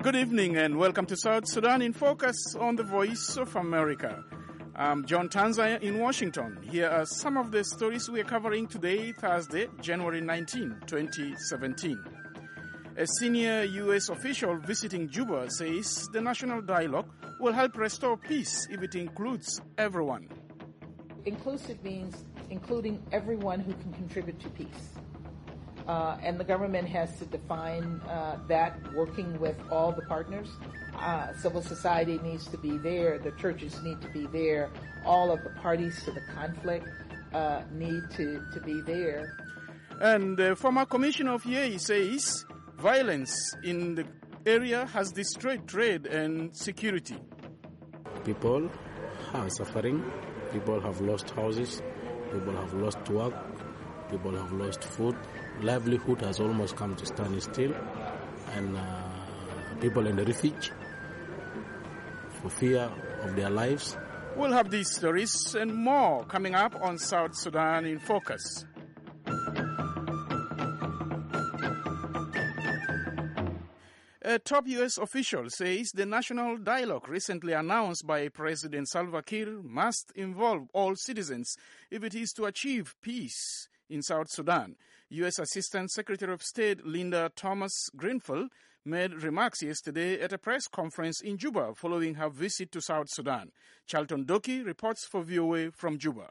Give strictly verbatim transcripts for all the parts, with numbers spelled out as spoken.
Good evening and welcome to South Sudan in Focus on the Voice of America. I'm John Tanza in Washington. Here are some of the stories we are covering today, Thursday, January nineteenth, twenty seventeen. A senior U S official visiting Juba says the national dialogue will help restore peace if it includes everyone. Inclusive means including everyone who can contribute to peace. Uh, and the government has to define uh, that, working with all the partners. Uh, civil society needs to be there, the churches need to be there, all of the parties to the conflict uh, need to, to be there. And the former commissioner of Yei says violence in the area has destroyed trade and security. People are suffering, people have lost houses, people have lost work, people have lost food. Livelihood has almost come to stand still, and uh, people in the refuge for fear of their lives. We'll have these stories and more coming up on South Sudan in Focus. A top U S official says the national dialogue recently announced by President Salva Kiir must involve all citizens if it is to achieve peace in South Sudan. U S Assistant Secretary of State Linda Thomas-Greenfield made remarks yesterday at a press conference in Juba following her visit to South Sudan. Charlton Doki reports for V O A from Juba.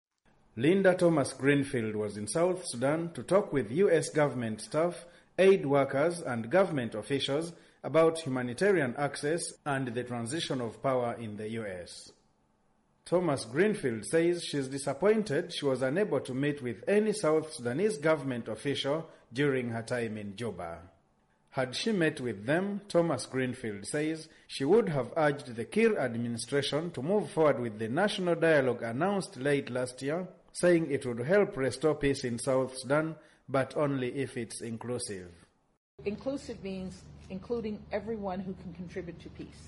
Linda Thomas-Greenfield was in South Sudan to talk with U S government staff, aid workers and government officials about humanitarian access and the transition of power in the U S. Thomas-Greenfield says she's disappointed she was unable to meet with any South Sudanese government official during her time in Juba. Had she met with them, Thomas-Greenfield says she would have urged the Kiir administration to move forward with the national dialogue announced late last year, saying it would help restore peace in South Sudan, but only if it's inclusive. Inclusive means including everyone who can contribute to peace.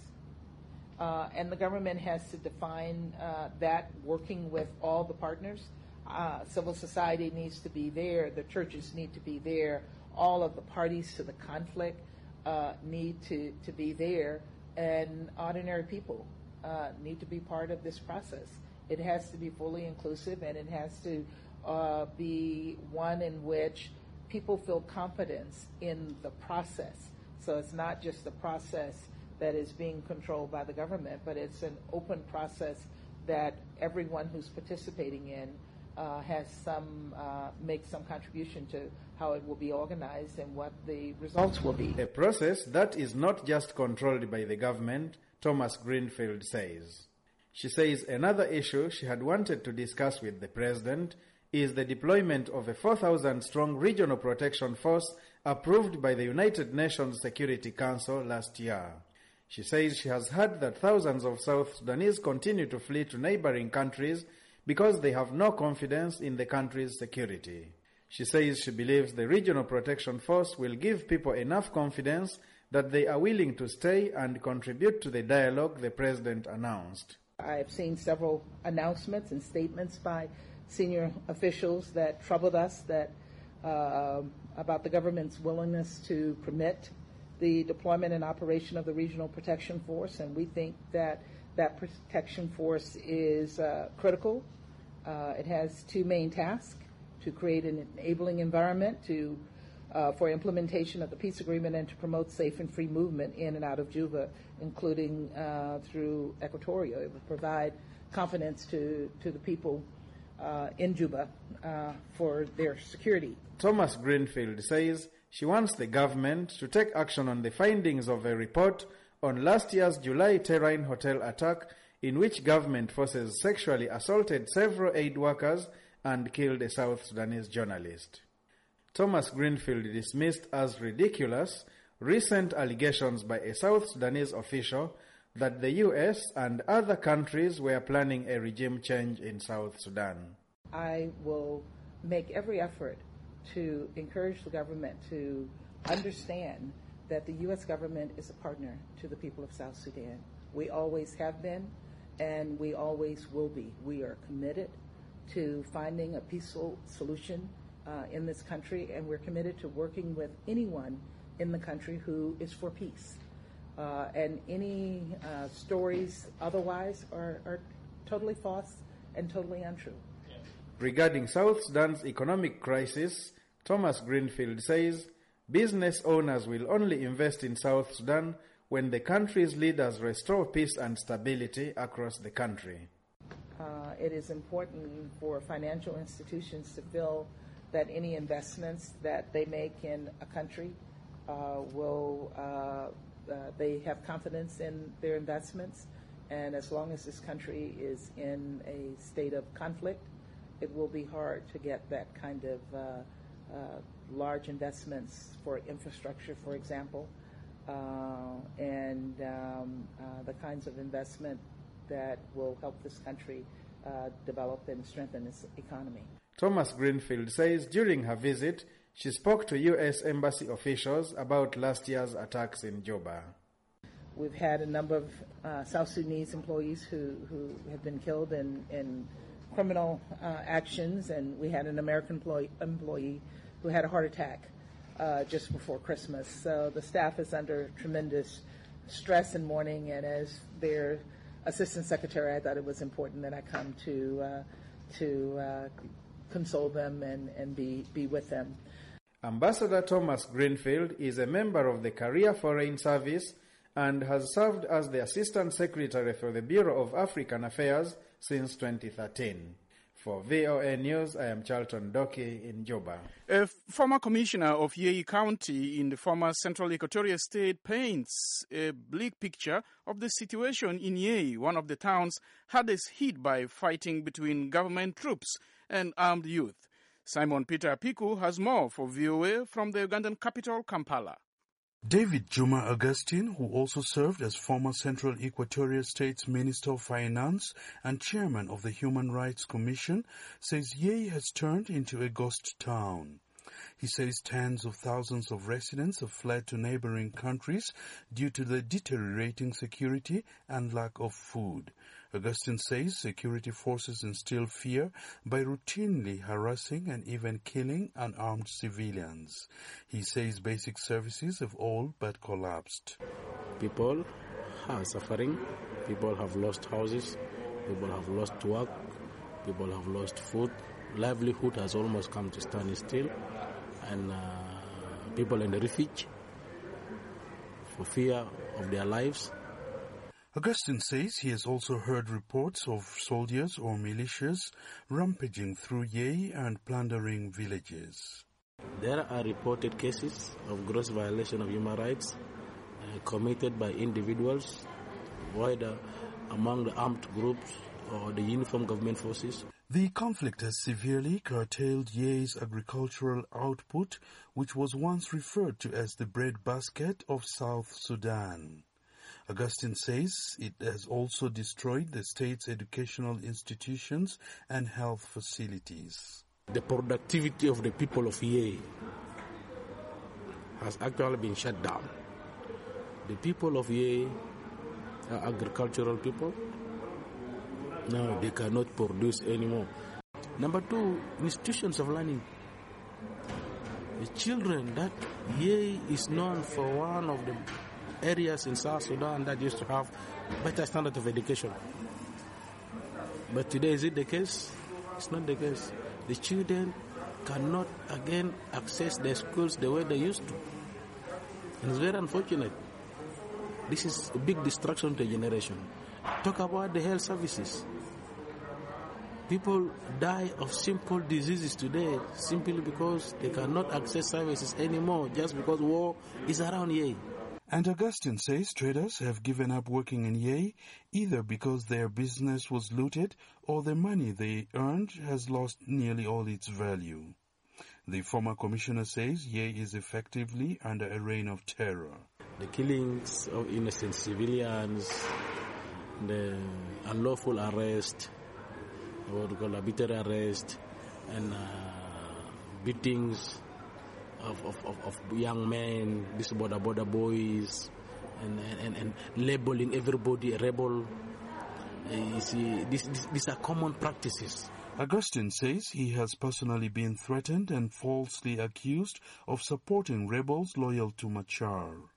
Uh, and the government has to define uh, that, working with all the partners. Uh, civil society needs to be there, the churches need to be there, all of the parties to the conflict uh, need to, to be there, and ordinary people uh, need to be part of this process. It has to be fully inclusive, and it has to uh, be one in which people feel confidence in the process. So it's not just the process that is being controlled by the government, but it's an open process that everyone who's participating in uh, has some, uh, makes some contribution to how it will be organized and what the results will be. A process that is not just controlled by the government, Thomas-Greenfield says. She says another issue she had wanted to discuss with the president is the deployment of a four thousand strong regional protection force approved by the United Nations Security Council last year. She says she has heard that thousands of South Sudanese continue to flee to neighboring countries because they have no confidence in the country's security. She says she believes the Regional Protection Force will give people enough confidence that they are willing to stay and contribute to the dialogue the president announced. I have seen several announcements and statements by senior officials that troubled us that uh, about the government's willingness to permit the deployment and operation of the Regional Protection Force, and we think that that protection force is uh, critical. Uh, it has two main tasks: to create an enabling environment to uh, for implementation of the peace agreement and to promote safe and free movement in and out of Juba, including uh, through Equatoria. It will provide confidence to, to the people uh, in Juba uh, for their security. Thomas-Greenfield says she wants the government to take action on the findings of a report on last year's July Terrain Hotel attack, in which government forces sexually assaulted several aid workers and killed a South Sudanese journalist. Thomas-Greenfield dismissed as ridiculous recent allegations by a South Sudanese official that the U S and other countries were planning a regime change in South Sudan. I will make every effort to encourage the government to understand that the U S government is a partner to the people of South Sudan. We always have been, and we always will be. We are committed to finding a peaceful solution uh, in this country, and we're committed to working with anyone in the country who is for peace. Uh, and any uh, stories otherwise are, are totally false and totally untrue. Regarding South Sudan's economic crisis, Thomas Greenfield says business owners will only invest in South Sudan when the country's leaders restore peace and stability across the country. Uh, it is important for financial institutions to feel that any investments that they make in a country uh, will uh, Uh, they have confidence in their investments, and as long as this country is in a state of conflict, it will be hard to get that kind of uh, uh, large investments for infrastructure, for example, uh, and um, uh, the kinds of investment that will help this country uh, develop and strengthen its economy. Thomas Greenfield says during her visit, she spoke to U S Embassy officials about last year's attacks in Juba. We've had a number of uh, South Sudanese employees who, who have been killed in, in criminal uh, actions, and we had an American employee, employee who had a heart attack uh, just before Christmas. So the staff is under tremendous stress and mourning, and as their assistant secretary, I thought it was important that I come to, uh, to uh, console them and, and be, be with them. Ambassador Thomas Greenfield is a member of the Career Foreign Service and has served as the Assistant Secretary for the Bureau of African Affairs since twenty thirteen. For V O A News, I am Charlton Doki in Juba. A former commissioner of Yei County in the former Central Equatoria State paints a bleak picture of the situation in Yei, one of the towns hardest hit by fighting between government troops and armed youth. Simon Peter Apiku has more for V O A from the Ugandan capital, Kampala. David Juma Augustine, who also served as former Central Equatoria State's Minister of Finance and Chairman of the Human Rights Commission, says Yei has turned into a ghost town. He says tens of thousands of residents have fled to neighboring countries due to the deteriorating security and lack of food. Augustine says security forces instill fear by routinely harassing and even killing unarmed civilians. He says basic services have all but collapsed. People are suffering. People have lost houses. People have lost work. People have lost food. Livelihood has almost come to stand still. And uh, people in the refuge for fear of their lives. Augustine says he has also heard reports of soldiers or militias rampaging through Yei and plundering villages. There are reported cases of gross violation of human rights uh, committed by individuals, whether among the armed groups or the uniformed government forces. The conflict has severely curtailed Yei's agricultural output, which was once referred to as the breadbasket of South Sudan. Augustine says it has also destroyed the state's educational institutions and health facilities. The productivity of the people of Yei has actually been shut down. The people of Yei are agricultural people. Now they cannot produce anymore. Number two, institutions of learning. The children, that Yei is known for one of the areas in South Sudan that used to have better standard of education. But today, is it the case? It's not the case. The children cannot again access their schools the way they used to. And it's very unfortunate. This is a big distraction to a generation. Talk about the health services. People die of simple diseases today simply because they cannot access services anymore just because war is around Yei. And Augustine says traders have given up working in Yei either because their business was looted or the money they earned has lost nearly all its value. The former commissioner says Yei is effectively under a reign of terror. The killings of innocent civilians, the unlawful arrest, what we call arbitrary arrest, and uh, beatings of, of, of, of young men, these border border boys, and, and, and labeling everybody a rebel. Uh, you see, this, this, these are common practices. Augustine says he has personally been threatened and falsely accused of supporting rebels loyal to Machar.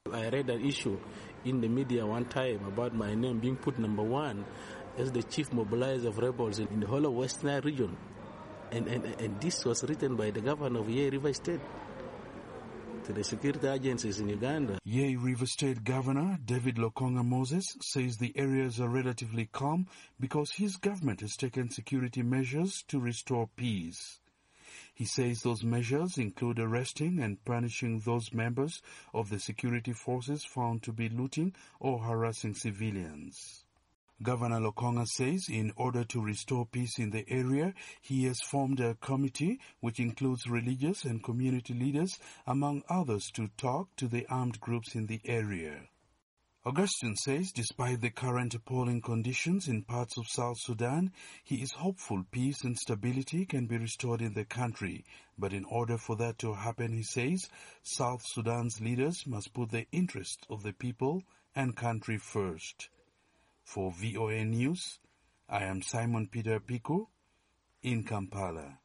I read an issue in the media one time about my name being put number one as the chief mobilizer of rebels in, in the whole of West Nile region. And, and, and this was written by the governor of Yei River State to the security agencies in Uganda. Yei River State Governor David Lokonga Moses says the areas are relatively calm because his government has taken security measures to restore peace. He says those measures include arresting and punishing those members of the security forces found to be looting or harassing civilians. Governor Lokonga says in order to restore peace in the area, he has formed a committee which includes religious and community leaders, among others, to talk to the armed groups in the area. Augustine says despite the current appalling conditions in parts of South Sudan, he is hopeful peace and stability can be restored in the country. But in order for that to happen, he says, South Sudan's leaders must put the interests of the people and country first. For V O A News, I am Simon Peter Piku in Kampala.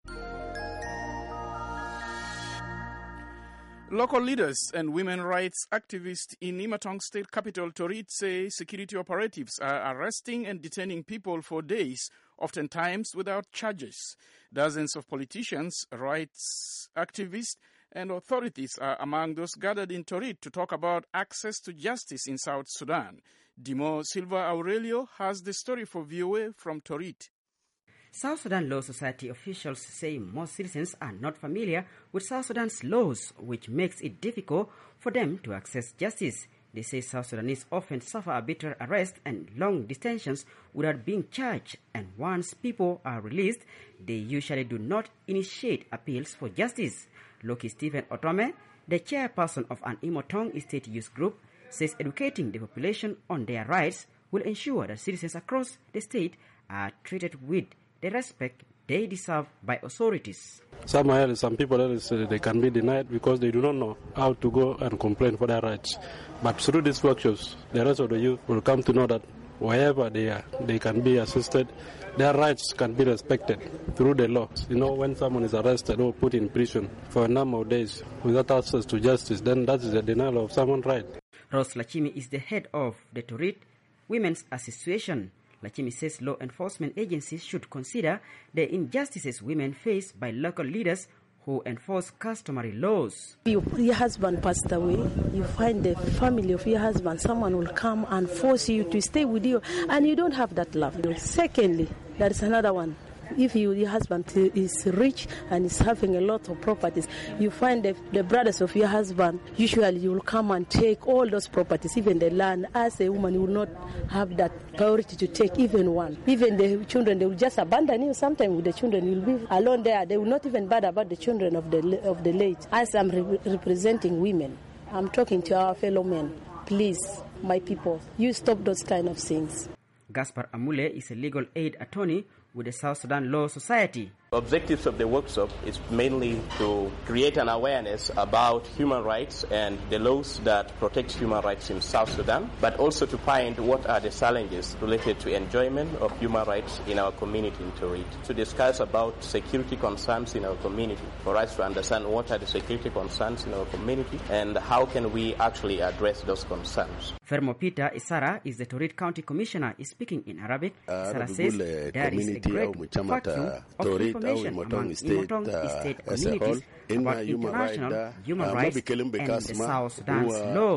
Local leaders and women rights activists in Imatong State capital Torit say security operatives are arresting and detaining people for days, oftentimes without charges. Dozens of politicians, rights activists, and authorities are among those gathered in Torit to talk about access to justice in South Sudan. Dimo Silva Aurelio has the story for V O A from Torit. South Sudan Law Society officials say most citizens are not familiar with South Sudan's laws, which makes it difficult for them to access justice. They say South Sudanese often suffer arbitrary arrest and long detentions without being charged, and once people are released, they usually do not initiate appeals for justice. Loki Stephen Otome, the chairperson of an Imotong State Youth Group, says educating the population on their rights will ensure that citizens across the state are treated with the respect they deserve by authorities. Some, some people uh, they can be denied because they do not know how to go and complain for their rights. But through these workshops, the rest of the youth will come to know that wherever they are, they can be assisted. Their rights can be respected through the law. You know, when someone is arrested or put in prison for a number of days without access to justice, then that is a denial of someone's right. Rose Lachimi is the head of the Torit Women's Association. Lachimi says law enforcement agencies should consider the injustices women face by local leaders who enforce customary laws. Your, your husband passed away, you find the family of your husband, someone will come and force you to stay with you, and you don't have that love. Secondly, there is another one. If you, your husband is rich and is having a lot of properties, you find the, the brothers of your husband, usually you will come and take all those properties, even the land. As a woman, you will not have that priority to take even one. Even the children, they will just abandon you. Sometimes the children will be alone there. They will not even bother about the children of the of the late. As I'm re- representing women, I'm talking to our fellow men. Please, my people, you stop those kind of things. Gaspar Amule is a legal aid attorney with the South Sudan Law Society. The objectives of the workshop is mainly to create an awareness about human rights and the laws that protect human rights in South Sudan, but also to find what are the challenges related to enjoyment of human rights in our community in Torit, to discuss about security concerns in our community, for us to understand what are the security concerns in our community and how can we actually address those concerns. Fermo Peter Isara is the Torit County Commissioner, is speaking in Arabic. Isara says there is a great vacuum of information among Imotong State communities about international human rights and the South Sudan's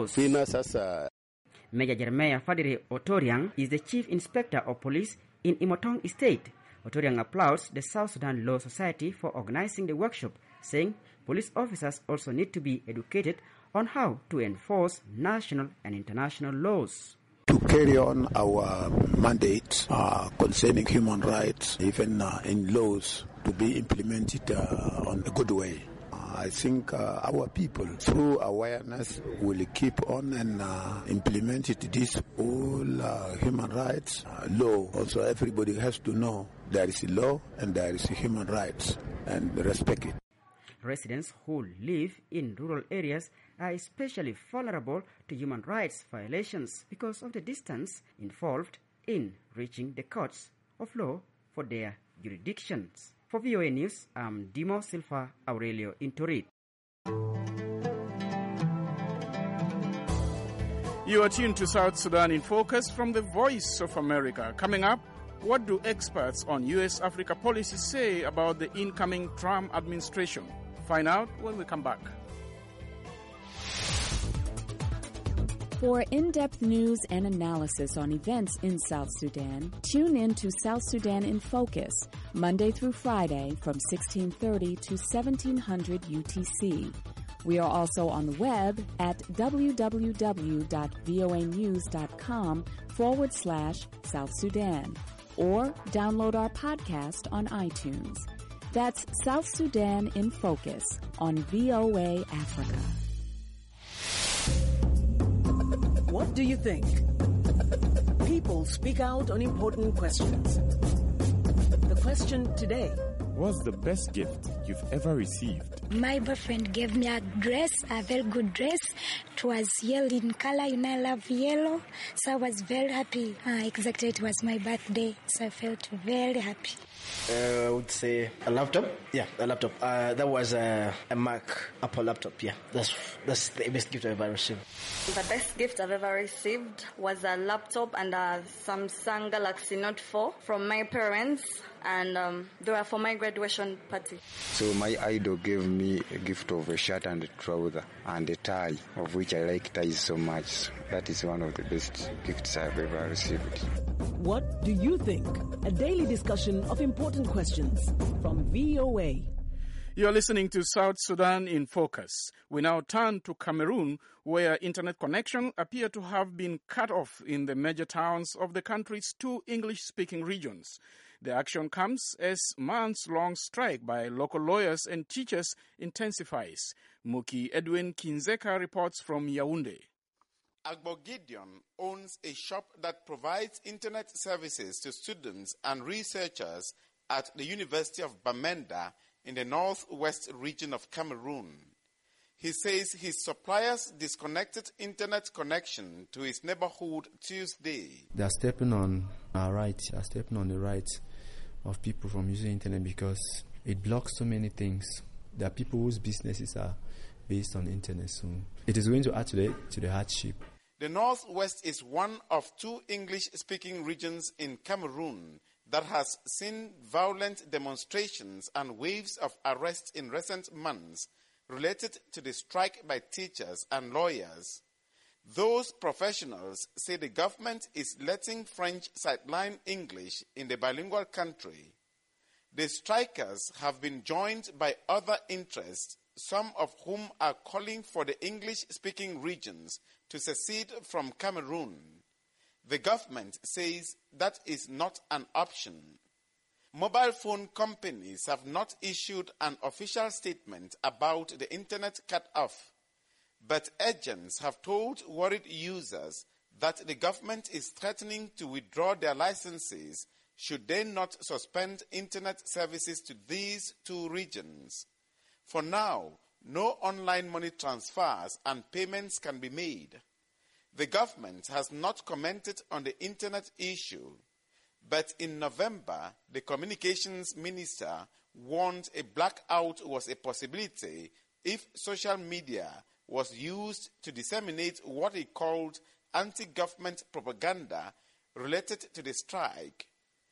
laws. Major Jeremiah Fadiri Otoriang is the Chief Inspector of Police in Imotong State. Otoriang applauds the South Sudan Law Society for organizing the workshop, saying police officers also need to be educated on how to enforce national and international laws. To carry on our mandate uh, concerning human rights, even uh, in laws, to be implemented uh, on a good way. Uh, I think uh, our people, through awareness, will keep on and uh, implement it, this all uh, human rights uh, law. Also, everybody has to know there is a law and there is a human rights, and respect it. Residents who live in rural areas are especially vulnerable to human rights violations because of the distance involved in reaching the courts of law for their jurisdictions. For V O A News, I'm Dimo Silva Aurelio in Torit. You are tuned to South Sudan in Focus from the Voice of America. Coming up, what do experts on U S Africa policy say about the incoming Trump administration? Find out when we come back. For in-depth news and analysis on events in South Sudan, tune in to South Sudan in Focus, Monday through Friday from sixteen thirty to seventeen hundred U T C. We are also on the web at www.voanews.com forward slash South Sudan, or download our podcast on iTunes. That's South Sudan in Focus on V O A Africa. What do you think? People speak out on important questions. The question today: what's the best gift you've ever received? My boyfriend gave me a dress, a very good dress. It was yellow in color, you know, I love yellow. So I was very happy. Uh, exactly, it was my birthday, so I felt very happy. Uh, I would say a laptop. Yeah, a laptop. Uh, that was a, a Mac, Apple laptop. Yeah, that's that's the best gift I've ever received. The best gift I've ever received was a laptop and a Samsung Galaxy Note four from my parents, and um, they were for my graduation party. So my idol gave me a gift of a shirt and a trouser and a tie, of which I like ties so much. That is one of the best gifts I've ever received. What do you think? A daily discussion of important questions from V O A. You're listening to South Sudan in Focus. We now turn to Cameroon, where internet connection appear to have been cut off in the major towns of the country's two English-speaking regions. The action comes as months-long strike by local lawyers and teachers intensifies. Muki Edwin Kinzeka reports from Yaoundé. Agbo Gideon owns a shop that provides internet services to students and researchers at the University of Bamenda in the northwest region of Cameroon. He says his suppliers disconnected internet connection to his neighborhood Tuesday. They are stepping on our rights, they are stepping on the rights of people from using internet because it blocks so many things. There are people whose businesses are based on internet, so it is going to add to the, to the hardship. The Northwest is one of two English-speaking regions in Cameroon that has seen violent demonstrations and waves of arrests in recent months related to the strike by teachers and lawyers. Those professionals say the government is letting French sideline English in the bilingual country. The strikers have been joined by other interests, some of whom are calling for the English-speaking regions to secede from Cameroon. The government says that is not an option. Mobile phone companies have not issued an official statement about the internet cut-off, but agents have told worried users that the government is threatening to withdraw their licenses should they not suspend internet services to these two regions. For now, no online money transfers and payments can be made. The government has not commented on the internet issue, but in November, the communications minister warned a blackout was a possibility if social media was used to disseminate what he called anti-government propaganda related to the strike.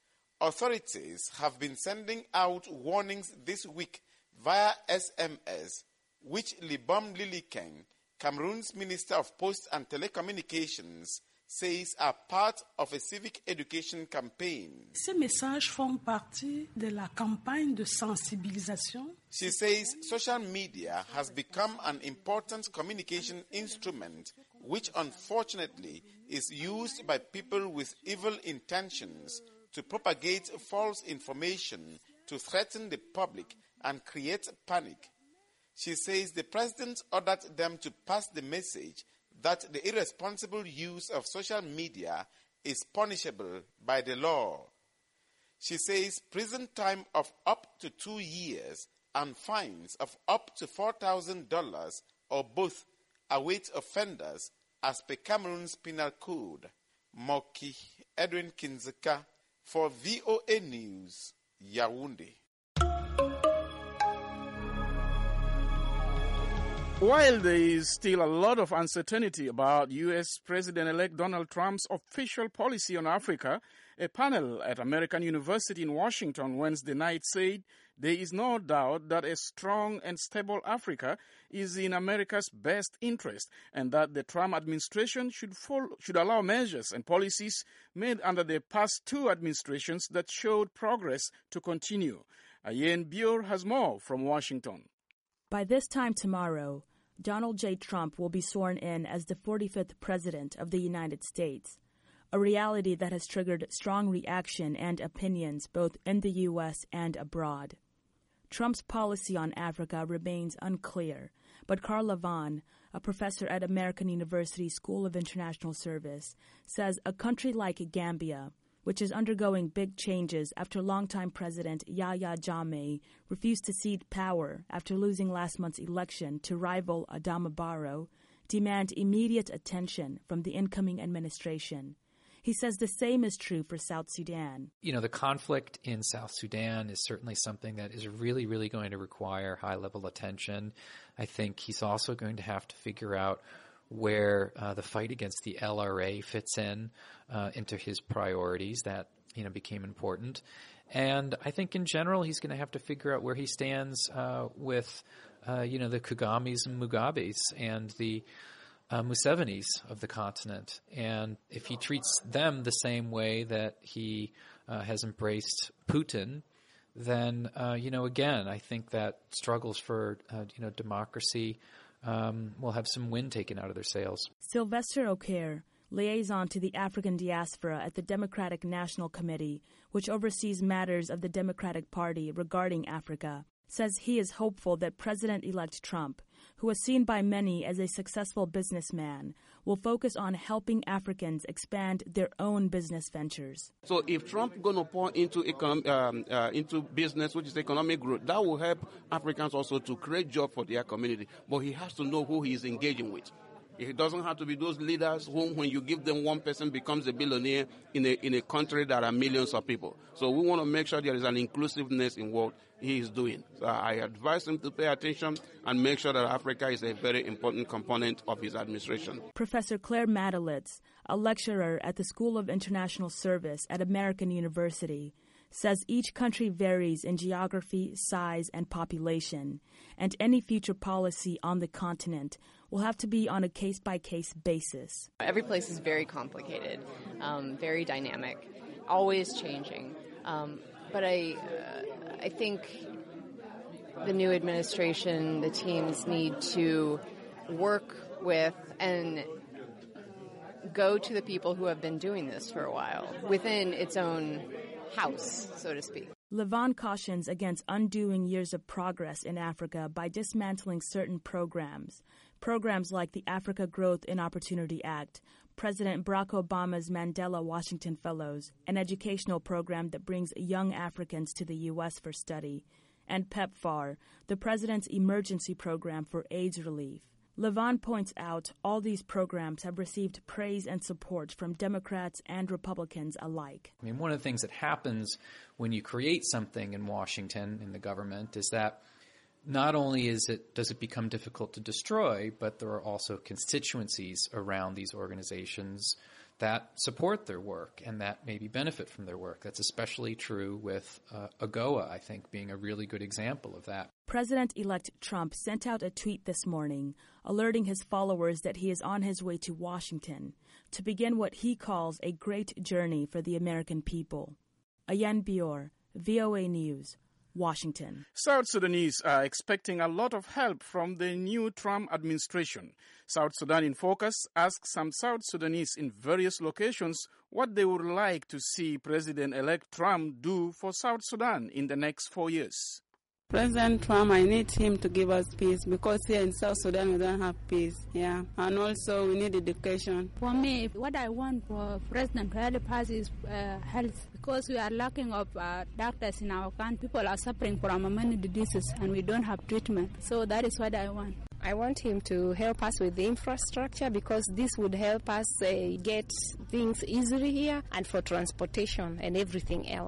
Authorities have been sending out warnings this week via S M S, which Libom Lilikeng, Cameroon's Minister of Posts and Telecommunications, says are part of a civic education campaign. Ces messages font partie de la campagne de sensibilisation. She says social media has become an important communication instrument which unfortunately is used by people with evil intentions to propagate false information, to threaten the public and create panic. She says the president ordered them to pass the message that the irresponsible use of social media is punishable by the law. She says prison time of up to two years and fines of up to four thousand dollars or both await offenders as per Cameroon's penal code. Moki Edwin Kinzeka for V O A News, Yaoundé. While there is still a lot of uncertainty about U S President-elect Donald Trump's official policy on Africa, a panel at American University in Washington Wednesday night said there is no doubt that a strong and stable Africa is in America's best interest and that the Trump administration should, follow, should allow measures and policies made under the past two administrations that showed progress to continue. Ayen Bior has more from Washington. By this time tomorrow, Donald J. Trump will be sworn in as the forty-fifth President of the United States, a reality that has triggered strong reaction and opinions both in the U S and abroad. Trump's policy on Africa remains unclear, but Carl Levin, a professor at American University School of International Service, says a country like Gambia, which is undergoing big changes after longtime President Yahya Jammeh refused to cede power after losing last month's election to rival Adama Barrow, demand immediate attention from the incoming administration. He says the same is true for South Sudan. You know, the conflict in South Sudan is certainly something that is really, really going to require high-level attention. I think he's also going to have to figure out where uh, the fight against the L R A fits in uh, into his priorities. That, you know, became important. And I think in general he's going to have to figure out where he stands uh, with, uh, you know, the Kagames and Mugabes and the uh, Musevenis of the continent. And if he treats them the same way that he uh, has embraced Putin, then, uh, you know, again, I think that struggles for, uh, you know, democracy Um, will have some wind taken out of their sails. Sylvester O'Keefe, liaison to the African diaspora at the Democratic National Committee, which oversees matters of the Democratic Party regarding Africa, says he is hopeful that President-elect Trump, who is seen by many as a successful businessman, will focus on helping Africans expand their own business ventures. So if Trump going to pour into economic, um, uh, into business, which is economic growth, that will help Africans also to create jobs for their community. But he has to know who he is engaging with. It doesn't have to be those leaders whom, when you give them one person, becomes a billionaire in a in a country that are millions of people. So we want to make sure there is an inclusiveness in what he is doing. So I advise him to pay attention and make sure that Africa is a very important component of his administration. Professor Claire Madelitz, a lecturer at the School of International Service at American University, says each country varies in geography, size, and population, and any future policy on the continent will have to be on a case-by-case basis. Every place is very complicated, um, very dynamic, always changing. Um, but I, uh, I think the new administration, the teams need to work with and go to the people who have been doing this for a while within its own house, so to speak. Levin cautions against undoing years of progress in Africa by dismantling certain programs. Programs like the Africa Growth and Opportunity Act, President Barack Obama's Mandela Washington Fellows, an educational program that brings young Africans to the U S for study, and PEPFAR, the President's emergency program for AIDS relief. Levin points out all these programs have received praise and support from Democrats and Republicans alike. I mean, one of the things that happens when you create something in Washington, in the government, is that not only is it does it become difficult to destroy, but there are also constituencies around these organizations that support their work and that maybe benefit from their work. That's especially true with uh, AGOA, I think, being a really good example of that. President-elect Trump sent out a tweet this morning alerting his followers that he is on his way to Washington to begin what he calls a great journey for the American people. Ayen Bior, V O A News, Washington. South Sudanese are expecting a lot of help from the new Trump administration. South Sudan in Focus asked some South Sudanese in various locations what they would like to see President-elect Trump do for South Sudan in the next four years. President Trump, I need him to give us peace because here in South Sudan we don't have peace. Yeah, and also we need education. For me, what I want for President to help us is uh, health because we are lacking of uh, doctors in our country. People are suffering from many diseases and we don't have treatment. So that is what I want. I want him to help us with the infrastructure because this would help us uh, get things easily here and for transportation and everything else.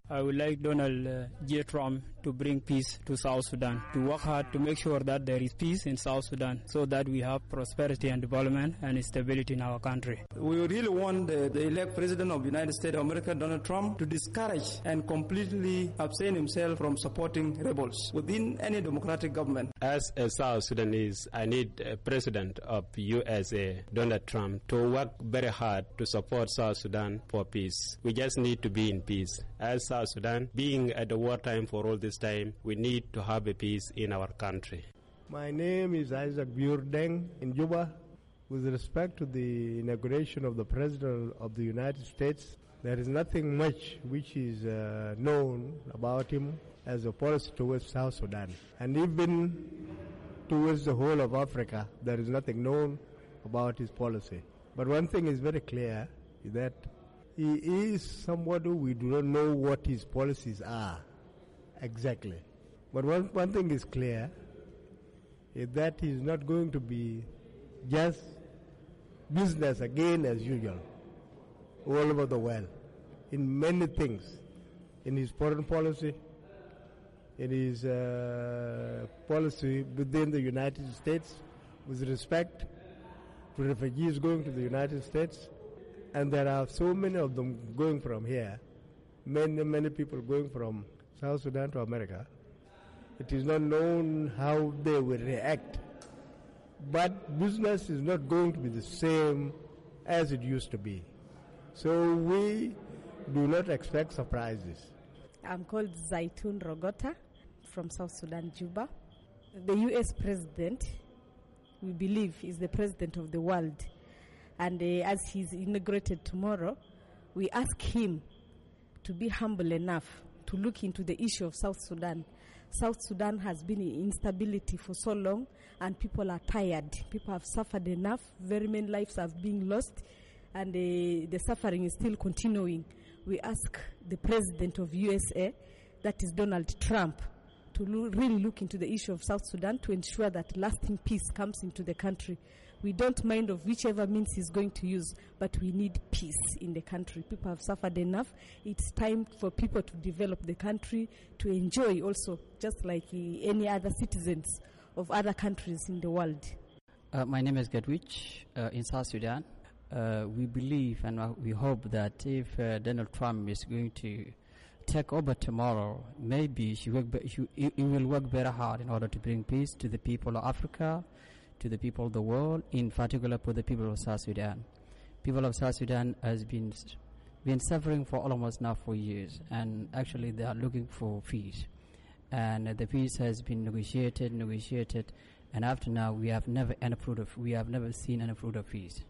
I would like Donald uh, J. Trump to bring peace to South Sudan, to work hard to make sure that there is peace in South Sudan so that we have prosperity and development and stability in our country. We really want the, the elect President of the United States of America, Donald Trump, to discourage and completely abstain himself from supporting rebels within any democratic government. As a South Sudanese, I need a President of U S A, Donald Trump, to work very hard to support South Sudan for peace. We just need to be in peace. As South Sudan, being at the wartime for all this time, we need to have a peace in our country. My name is Isaac Burdeng in Juba. With respect to the inauguration of the President of the United States, there is nothing much which is uh, known about him as a policy towards South Sudan. And even towards the whole of Africa, there is nothing known about his policy. But one thing is very clear, is that he is somebody we do not know what his policies are exactly. But one, one thing is clear, is that he's not going to be just business again as usual all over the world in many things, in his foreign policy, in his uh, policy within the United States with respect to refugees going to the United States. And there are so many of them going from here, many, many people going from South Sudan to America. It is not known how they will react. But business is not going to be the same as it used to be. So we do not expect surprises. I'm called Zaitun Rogota from South Sudan, Juba. The U S president, we believe, is the president of the world. And uh, as he's inaugurated tomorrow, we ask him to be humble enough to look into the issue of South Sudan. South Sudan has been in instability for so long, and people are tired. People have suffered enough. Very many lives have been lost, and uh, the suffering is still continuing. We ask the president of U S A, that is Donald Trump, to lo- really look into the issue of South Sudan to ensure that lasting peace comes into the country. We don't mind of whichever means he's going to use, but we need peace in the country. People have suffered enough. It's time for people to develop the country, to enjoy also, just like uh, any other citizens of other countries in the world. Uh, my name is Gadwich uh, in South Sudan. Uh, we believe and uh, we hope that if uh, Donald Trump is going to take over tomorrow, maybe he, work be- he, he will work very hard in order to bring peace to the people of Africa, to the people of the world, in particular for the people of South Sudan. People of South Sudan has been been suffering for almost now for years, and actually they are looking for peace. And uh, the peace has been negotiated, negotiated, and after now we have never any fruit of we have never seen any fruit of peace.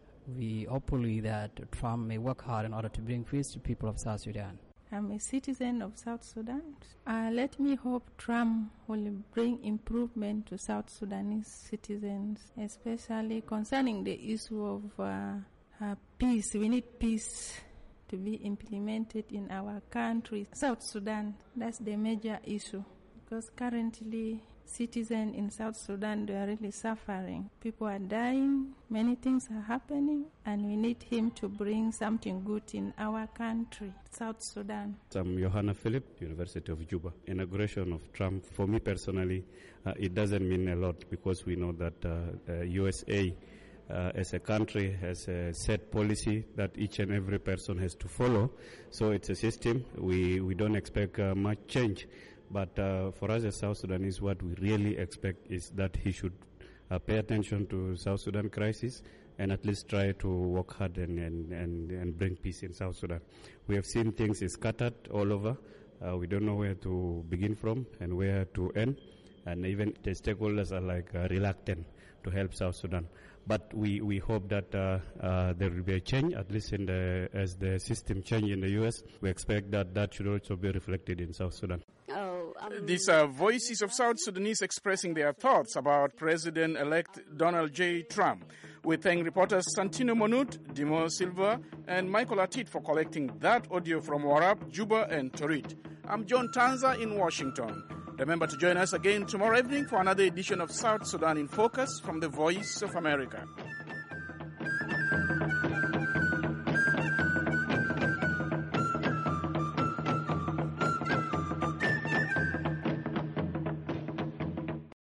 We hopefully that Trump may work hard in order to bring peace to people of South Sudan. I'm a citizen of South Sudan. Uh, let me hope Trump will bring improvement to South Sudanese citizens, especially concerning the issue of uh, uh, peace. We need peace to be implemented in our country, South Sudan. That's the major issue, because currently citizens in South Sudan, they are really suffering. People are dying, many things are happening, and we need him to bring something good in our country, South Sudan. I'm Johanna Philip, University of Juba. Inauguration of Trump, for me personally, uh, it doesn't mean a lot, because we know that uh, uh, U S A uh, as a country has a set policy that each and every person has to follow. So it's a system. We, we don't expect uh, much change. But uh, for us as South Sudanese, what we really expect is that he should uh, pay attention to South Sudan crisis and at least try to work hard and, and, and, and bring peace in South Sudan. We have seen things is scattered all over. Uh, we don't know where to begin from and where to end. And even the stakeholders are like uh, reluctant to help South Sudan. But we, we hope that uh, uh, there will be a change, at least in the, as the system change in the U S. We expect that that should also be reflected in South Sudan. Oh, um, These are voices of South Sudanese expressing their thoughts about President-elect Donald J. Trump. We thank reporters Santino Monut, Dimo Silva, and Michael Atit for collecting that audio from Warab, Juba, and Torit. I'm John Tanza in Washington. Remember to join us again tomorrow evening for another edition of South Sudan in Focus from the Voice of America.